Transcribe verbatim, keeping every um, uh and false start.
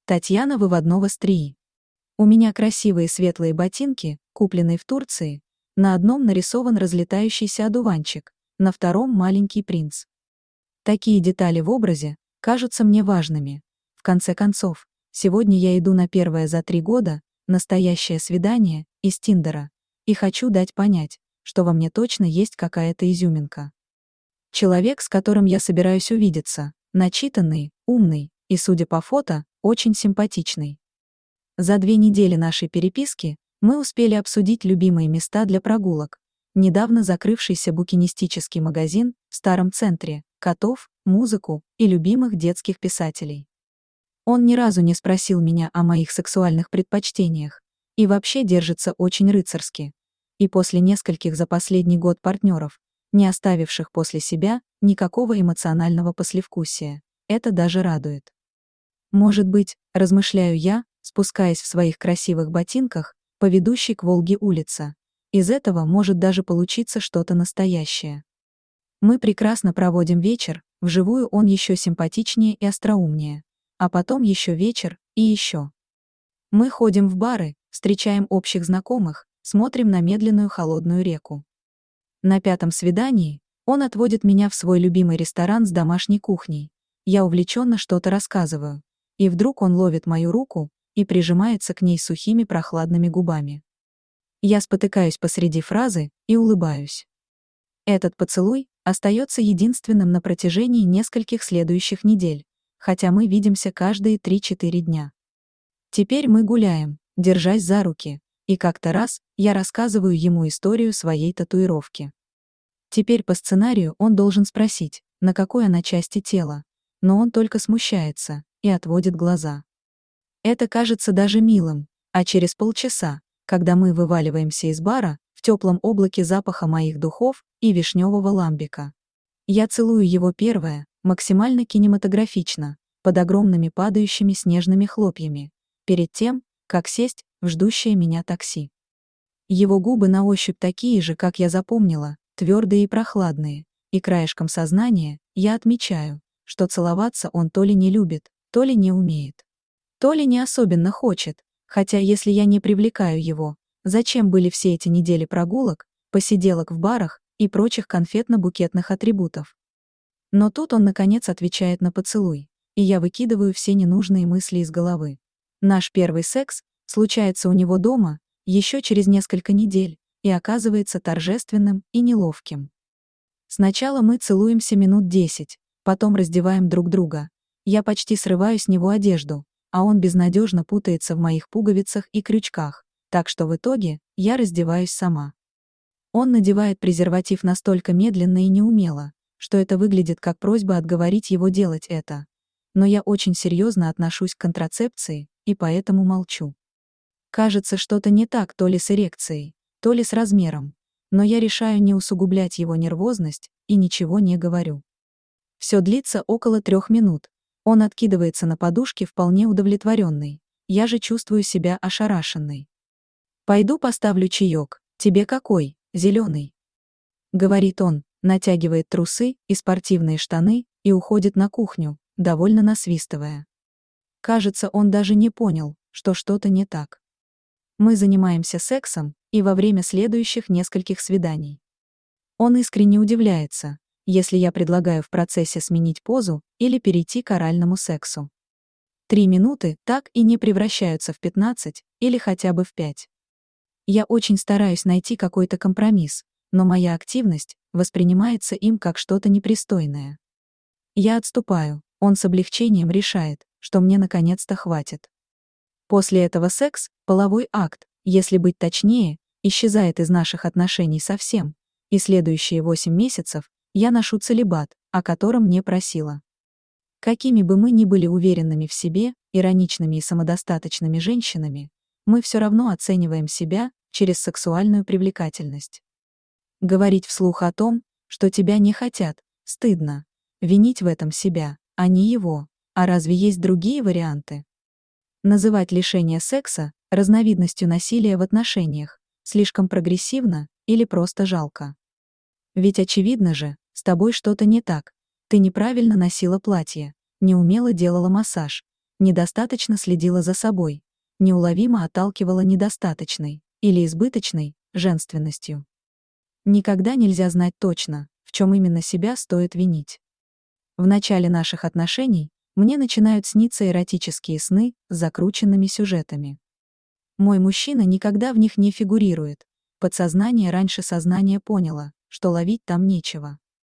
Татьяна выводного стрии. У меня красивые светлые ботинки, купленные в Турции. На одном нарисован разлетающийся одуванчик, на втором маленький принц. Такие детали в образе кажутся мне важными. В конце концов, сегодня я иду на первое за три года, настоящее свидание, из Тиндера, и хочу дать понять, что во мне точно есть какая-то изюминка. Человек, с которым я собираюсь увидеться, начитанный, умный и, судя по фото, очень симпатичный. За две недели нашей переписки мы успели обсудить любимые места для прогулок, недавно закрывшийся букинистический магазин в старом центре, котов, музыку и любимых детских писателей. Он ни разу не спросил меня о моих сексуальных предпочтениях и вообще держится очень рыцарски. И после нескольких за последний год партнеров, не оставивших после себя никакого эмоционального послевкусия, это даже радует. Может быть, размышляю я, спускаясь в своих красивых ботинках по ведущей к Волге улице, из этого может даже получиться что-то настоящее. Мы прекрасно проводим вечер, вживую он еще симпатичнее и остроумнее. А потом еще вечер, и еще. Мы ходим в бары, встречаем общих знакомых, смотрим на медленную холодную реку. На пятом свидании он отводит меня в свой любимый ресторан с домашней кухней. Я увлеченно что-то рассказываю. И вдруг он ловит мою руку и прижимается к ней сухими прохладными губами. Я спотыкаюсь посреди фразы и улыбаюсь. Этот поцелуй остается единственным на протяжении нескольких следующих недель, хотя мы видимся каждые три-четыре дня. Теперь мы гуляем, держась за руки, и как-то раз я рассказываю ему историю своей татуировки. Теперь по сценарию он должен спросить, на какой она части тела, но он только смущается и отводит глаза. Это кажется даже милым, а через полчаса, когда мы вываливаемся из бара, в теплом облаке запаха моих духов и вишневого ламбика. Я целую его первое, максимально кинематографично, под огромными падающими снежными хлопьями, перед тем, как сесть в ждущее меня такси. Его губы на ощупь такие же, как я запомнила, твердые и прохладные, и краешком сознания я отмечаю, что целоваться он то ли не любит, то ли не умеет. То ли не особенно хочет, хотя если я не привлекаю его, зачем были все эти недели прогулок, посиделок в барах и прочих конфетно-букетных атрибутов. Но тут он наконец отвечает на поцелуй, и я выкидываю все ненужные мысли из головы. Наш первый секс случается у него дома еще через несколько недель и оказывается торжественным и неловким. Сначала мы целуемся минут десять, потом раздеваем друг друга. Я почти срываю с него одежду, а он безнадежно путается в моих пуговицах и крючках, так что в итоге я раздеваюсь сама. Он надевает презерватив настолько медленно и неумело, что это выглядит как просьба отговорить его делать это. Но я очень серьезно отношусь к контрацепции, и поэтому молчу. Кажется, что-то не так то ли с эрекцией, то ли с размером, но я решаю не усугублять его нервозность и ничего не говорю. Все длится около трех минут. Он откидывается на подушке вполне удовлетворенный, я же чувствую себя ошарашенной. «Пойду поставлю чаек, тебе какой, зеленый?» — говорит он, натягивает трусы и спортивные штаны и уходит на кухню, довольно насвистывая. Кажется, он даже не понял, что что-то не так. Мы занимаемся сексом и во время следующих нескольких свиданий. Он искренне удивляется, если я предлагаю в процессе сменить позу или перейти к оральному сексу. Три минуты так и не превращаются в пятнадцать или хотя бы в пять. Я очень стараюсь найти какой-то компромисс, но моя активность воспринимается им как что-то непристойное. Я отступаю, он с облегчением решает, что мне наконец-то хватит. После этого секс, половой акт, если быть точнее, исчезает из наших отношений совсем, и следующие восемь месяцев я ношу целибат, о котором не просила. Какими бы мы ни были уверенными в себе, ироничными и самодостаточными женщинами, мы все равно оцениваем себя через сексуальную привлекательность. Говорить вслух о том, что тебя не хотят, стыдно. Винить в этом себя, а не его. А разве есть другие варианты? Называть лишение секса разновидностью насилия в отношениях слишком прогрессивно или просто жалко. Ведь очевидно же, с тобой что-то не так. Ты неправильно носила платье, неумело делала массаж, недостаточно следила за собой, неуловимо отталкивала недостаточной или избыточной женственностью. Никогда нельзя знать точно, в чем именно себя стоит винить. В начале наших отношений мне начинают сниться эротические сны с закрученными сюжетами. Мой мужчина никогда в них не фигурирует. Подсознание раньше сознания поняло, что ловить там нечего.